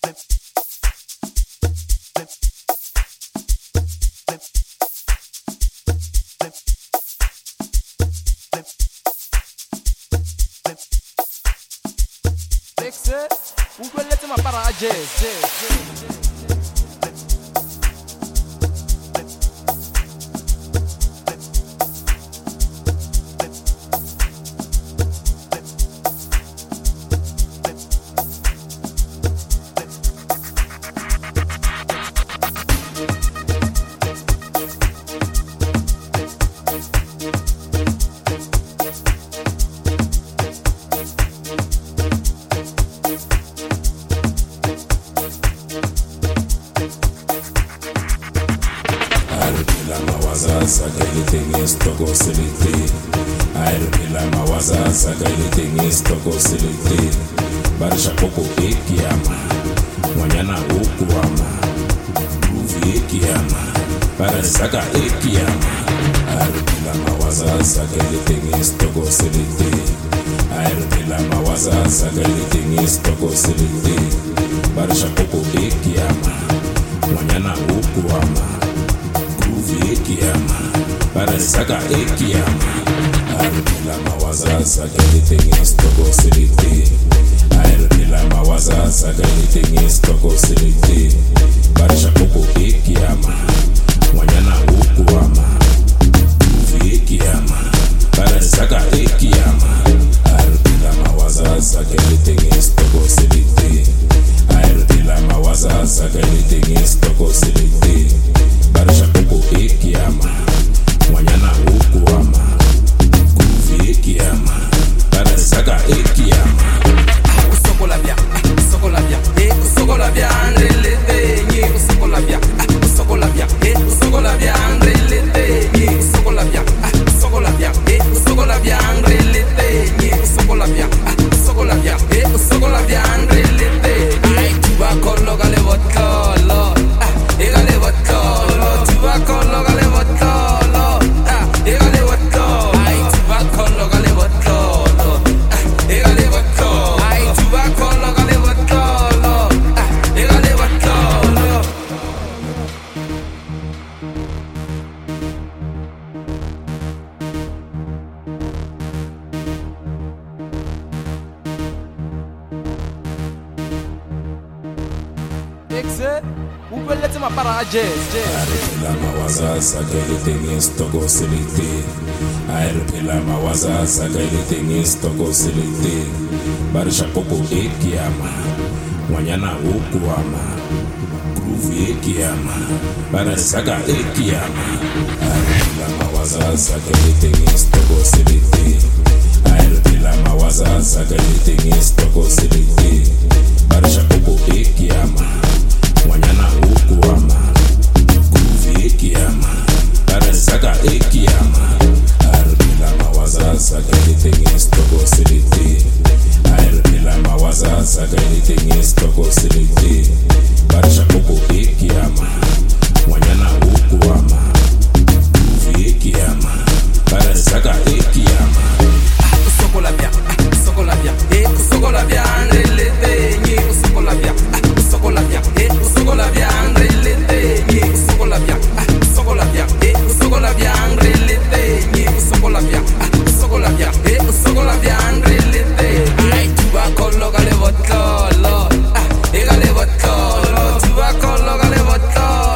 Saga Ekiyama, Arila Mawaza, Saga everything is Togo Siliti. Arila Mawaza, Saga everything is Togo Siliti. Barisha Popo Ekiyama, Wanyana Ukuama, Groovy Ekiyama, Barisha Saga Ekiyama, Arila Mawaza, Saga everything is Togo Siliti. Arila Mawaza, Saga everything is Togo Siliti. Barisha Popo Ekiyama. Wanyana ukuama, Groovy Ekiyama, Bara Saga Ekiyama. Sokola bien, sokola bien, relete, ni sokola bien, sokola bien, sokola bien, relete, ni sokola bien, sokola bien, sokola bien, relete, ni sokola bien, sokola bien, sokola bien, relete. Ay, tu vas con lo que le voto, lo, égale voto, lo, tu vas con lo que le voto.